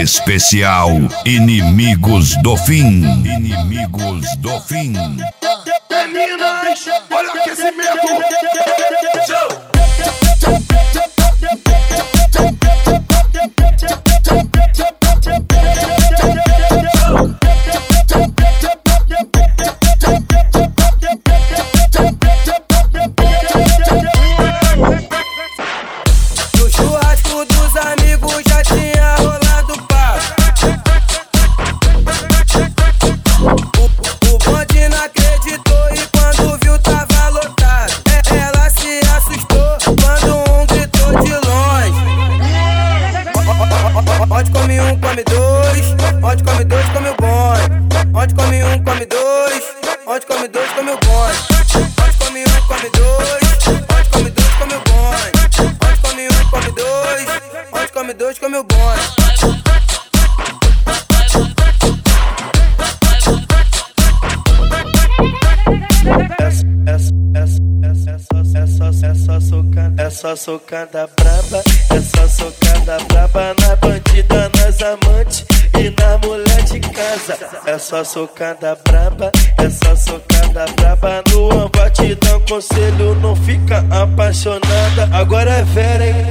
Especial Inimigos do Fim. Inimigos do Fim. Meninas, olha o aquecimento. No churrasco dos amigos já tinha rolado papo. O bonde não acreditou e quando viu tava lotado. Ela se assustou quando um gritou de longe. Onde come um, come dois. Onde come dois, come o bonde. Onde come um, come dois. Onde come dois, come o bonde. Onde come um, come dois. Onde come dois, come o bonde. Onde come um, come dois. Onde come dois, come o bonde. Essa socada braba, essa socada braba na bandida, nas amantes e na mulher de casa. Essa socada braba, essa socada braba no batidão, conselho não fica apaixonada. Agora é vera, hein?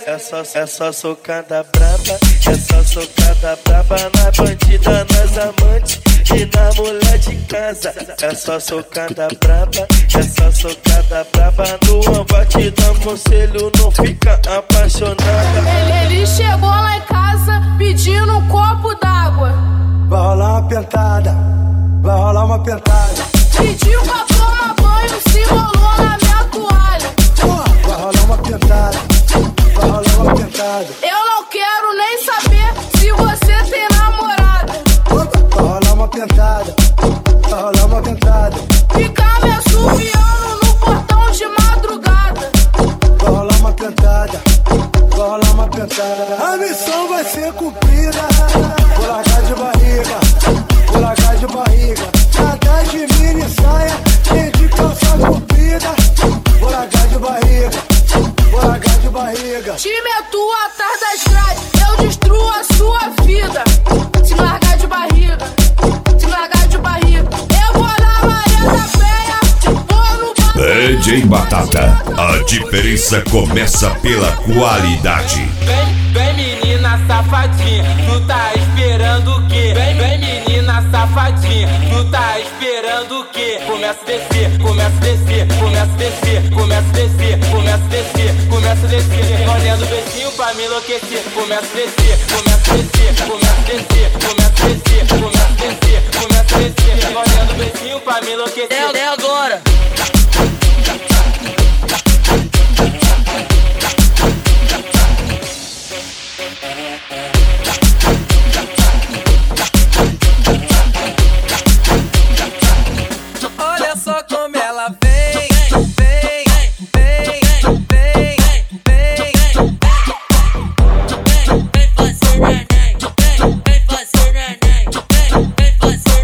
Essa socada braba, essa socada braba na bandida, nas amantes e na mulher de casa. Essa socada braba, essa socada braba no batidão, conselho não fica apaixonada. Ele chegou lá em casa pedindo um copo d'água. Vai rolar uma pentada, vai rolar uma pentada. Pediu pra tomar banho, se rolou na minha toalha. Vai rolar uma pentada, vai rolar uma pentada. Eu não quero nem saber se você tem namorada. Vai rolar uma pentada, vai rolar uma pentada. Fica me assoviando no portão de madrugada. Vai rolar uma pentada, vai rolar uma pentada. A missão vai ser cumprida. Vou largar de barriga, vou largar de barriga. Nada de mini saia, nem de calça comprida. Vou largar de barriga, vou largar de barriga. Te meto atrás das grades, eu destruo a sua vida. Se largar de barriga, se largar de barriga. Eu vou na Maria da Penha, vou no DJ Batata, a diferença começa pela qualidade. Vem menina safadinha, tu tá esperando o quê? Vem menina safadinha, tu tá esperando o quê? Começa a descer, começa a descer, começa a descer, começa a descer, começa a descer, começa a descer. Olhando o beijinho pra me enlouquecer. Começa a descer, começa a descer, começa a descer, começa a descer, começa a descer, começa a descer. Olhando o beijinho pra me enlouquecer. É agora. Olha só como ela vem, vem, vem, vem, vem. Vem fazer neném, vem fazer neném, vem fazer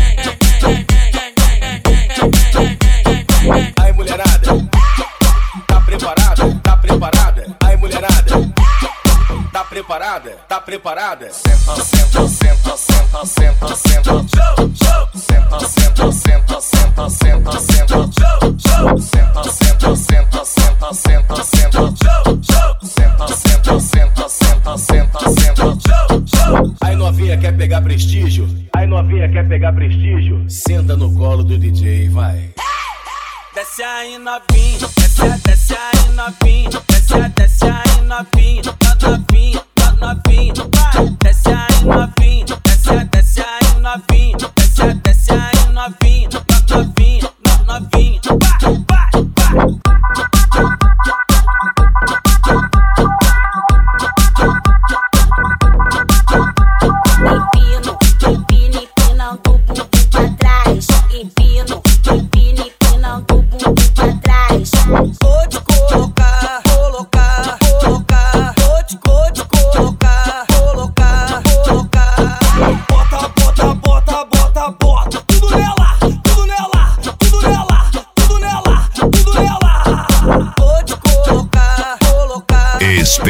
neném. Aí mulherada, tá preparada? Tá preparada? Aí mulherada, tá preparada? Tá preparada? Senta, senta, senta, senta, senta, senta. Senta, senta, senta, senta, senta, senta. Senta, senta, senta, senta, senta, senta. Senta, senta, senta, senta, senta, senta. Aí novinha quer pegar prestígio? Aí novinha quer pegar prestígio? Senta no colo do DJ, vai. Desce aí novinha, desce aí novinha, desce aí novinha, novinha, novinha, vai. Desce aí novinha, desce aí novinha, desce aí novinha, novinha, novinha, vai, vai, vai. Empina, empinando o bumbum pra trás. Empina, empinando o bumbum pra trás. Vou te colocar, colocar, colocar. Vou te colocar, colocar, colocar. Bota, bota, bota, bota, bota. Tudo nela, tudo nela, tudo nela, tudo nela, tudo nela.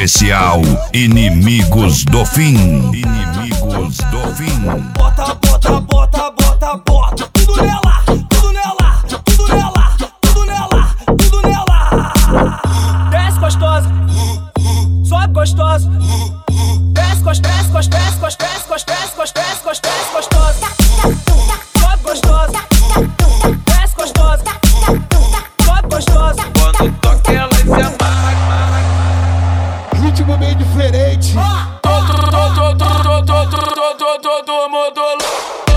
Especial Inimigos do Fim. Inimigos do Fim. Bota, bota, bota, bota, bota. Tudo nela, tudo nela, tudo nela, tudo nela, tudo nela. Desce gostosa, sobe gostosa. Desce gostosa, desce gostosa, desce gostosa, desce gostosa, desce gostosa, desce gostosa. Sobe gostosa, desce gostosa, sobe gostosa. Quando toca ela se amarra. Ritmo meio diferente. Todo mundo louco.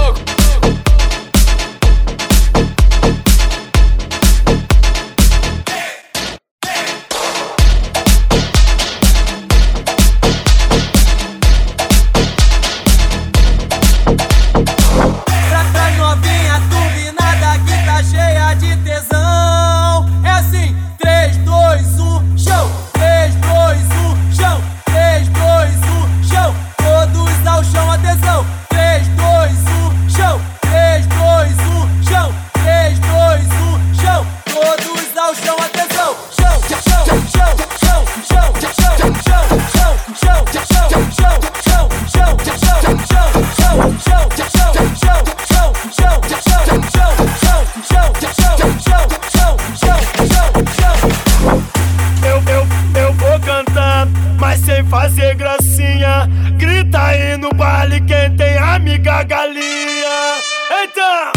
Pra novinha turbinada que tá cheia de tesão. É assim, 3, 2, 1, show. 3, 2, 1, show. 3, 2, 1, show. Todos ao chão, atenção. 3, 2, 1, show. 3, 2, 1, show. 3, 2, 1, show. Todos ao chão, atenção. Show, show, show, show, show, show, show, show, show, show, show, show, show, Eu vou cantar, mas sem fazer gracinha. Grita aí no baile quem tem amiga galinha. Então!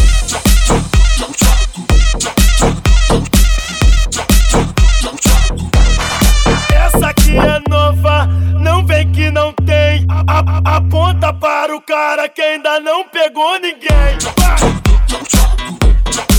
Essa aqui é nova, não vem que não tem. Aponta para o cara que ainda não pegou ninguém. Vai.